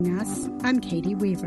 Us, I'm Katie Weaver.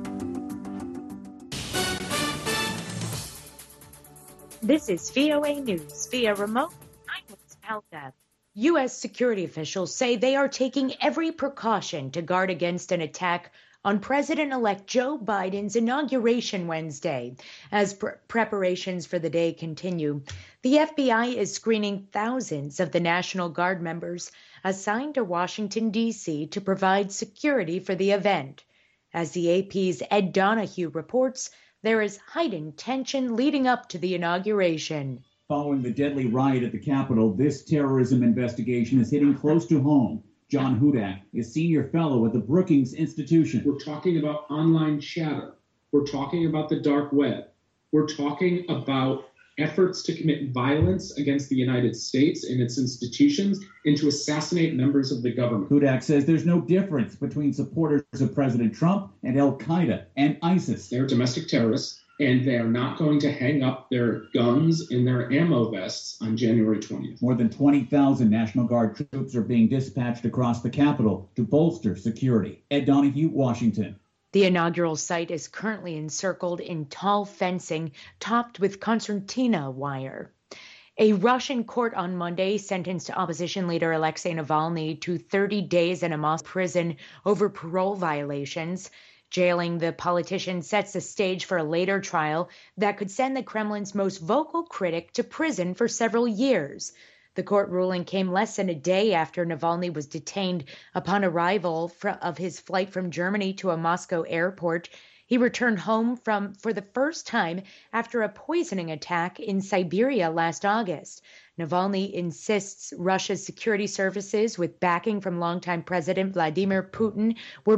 This is VOA News via remote. I'm Liz Palka. U.S. security officials say they are taking every precaution to guard against an attack on President-elect Joe Biden's inauguration Wednesday. As preparations for the day continue, the FBI is screening thousands of the National Guard members assigned to Washington, D.C. to provide security for the event. As the AP's Ed Donahue reports, there is heightened tension leading up to the inauguration. Following the deadly riot at the Capitol, this terrorism investigation is hitting close to home. John Hudak is senior fellow at the Brookings Institution. We're talking about online chatter. We're talking about the dark web. We're talking about efforts to commit violence against the United States and its institutions and to assassinate members of the government. Hudak says there's no difference between supporters of President Trump and Al-Qaeda and ISIS. They're domestic terrorists, and they are not going to hang up their guns and their ammo vests on January 20th. More than 20,000 National Guard troops are being dispatched across the Capitol to bolster security. Ed Donahue, Washington. The inaugural site is currently encircled in tall fencing topped with concertina wire. A Russian court on Monday sentenced opposition leader Alexei Navalny to 30 days in a Moscow prison over parole violations. Jailing the politician sets the stage for a later trial that could send the Kremlin's most vocal critic to prison for several years. The court ruling came less than a day after Navalny was detained upon arrival of his flight from Germany to a Moscow airport. He returned home for the first time after a poisoning attack in Siberia last August. Navalny insists Russia's security services, with backing from longtime President Vladimir Putin, were